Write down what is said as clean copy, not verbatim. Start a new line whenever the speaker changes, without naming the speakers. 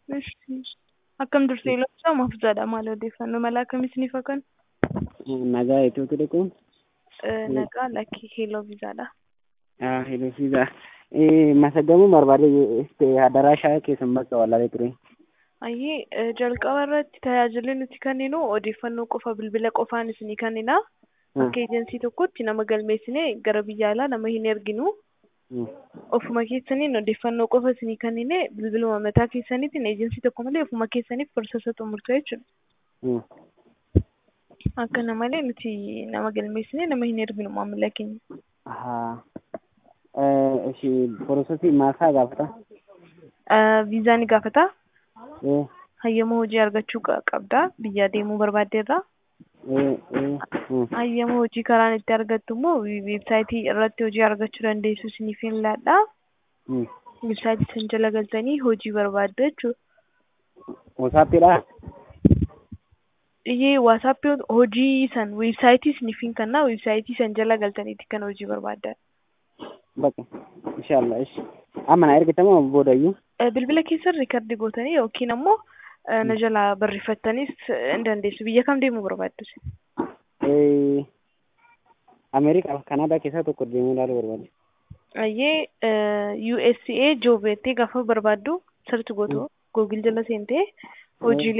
Eshi. Akkam dursee labsaa mafuzadha maal odeeffannoo mala akkamiitiin ifa kan?
Nagaa Itiyoo Telekoom.
Nagaa lakkii Hello Viizaadha.
Hello Viizaa. Masagamuu barbaade adaraashaa keessan bakka wallaalee ture.
Ayyee jalqaba irratti tajaajilli nuti kenninu odeeffannoo qofa bilbila qofaan isinii kennina. Akka eejensii tokkotti nama galmeessinee gara biyya alaa nama hin erginu. Ofuma keessaniin odeeffannoo qofa isinii kennine bilbiluma mataa keessaniitiin eejensii tokko malee ofuma keessaniif proosesa xumurtu jechuudha. Akkana malee nuti nama galmeessinee nama hin erginu maamila keenya.
Proosesii maasaa gaafata?
Viizaa ni gaafata. Hayyama hojii argachuu qabda biyya deemuu barbaaddeerra. Hayyama hojii karaan itti argattu immoo weebsaayitii irratti hojii argachuu dandeessu isiniif hin laadha. Weebsaayitii san jala galtanii hojii barbaaddu jechuudha.
WhatsAppidha?
Iyyee WhatsApp hojii san weebsaayitii isiniif hin kenna weebsaayitii san jala galtaniiti kan hojii barbaaddan.
Bakka inshallah ishi. Amma na ergitamoo boodayyuu?
Bilbila keessan riikardii gootanii yookiin ammoo na jala barreeffattanis hin dandeessu. Biyya kam deemuu barbaaddu?
Ameerikaa fi Kanaadaa keessaa tokko deemuu ilaaluu barbaadu.
Ayyee USA joobeettee gaafa barbaaddu sarchi gootu Google jala seentee hojii